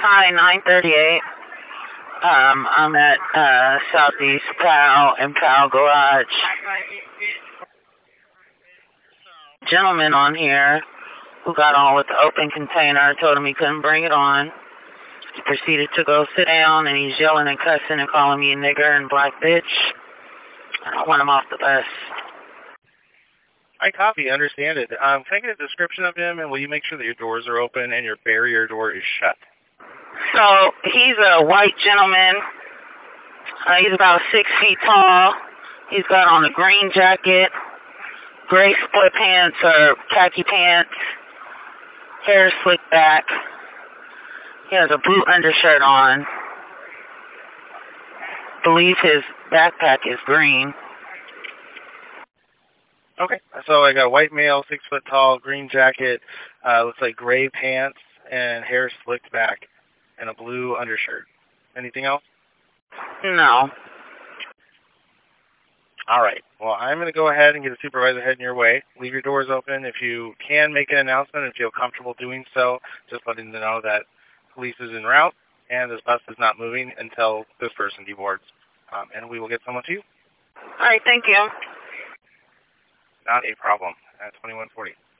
Hi, 938. I'm at Southeast PAL and PAL Garage. Gentleman on here who got on with the open container told him he couldn't bring it on. He proceeded to go sit down, and he's yelling and cussing and calling me a nigger and black bitch. I want him off the bus. I copy, understand it. Can I get a description of him, and will you make sure that your doors are open and your barrier door is shut? So, he's a white gentleman. He's about 6 feet tall. He's got on a green jacket, gray split pants or khaki pants, hair slicked back. He has a blue undershirt on. I believe his backpack is green. Okay, so I got a white male, 6 foot tall, green jacket, looks like gray pants and hair slicked back, and a blue undershirt. Anything else? No. All right. Well, I'm going to go ahead and get a supervisor heading your way. Leave your doors open. If you can make an announcement and feel comfortable doing so, just letting them know that police is en route and this bus is not moving until this person deboards. And we will get someone to you. All right, thank you. Not a problem. At 2140.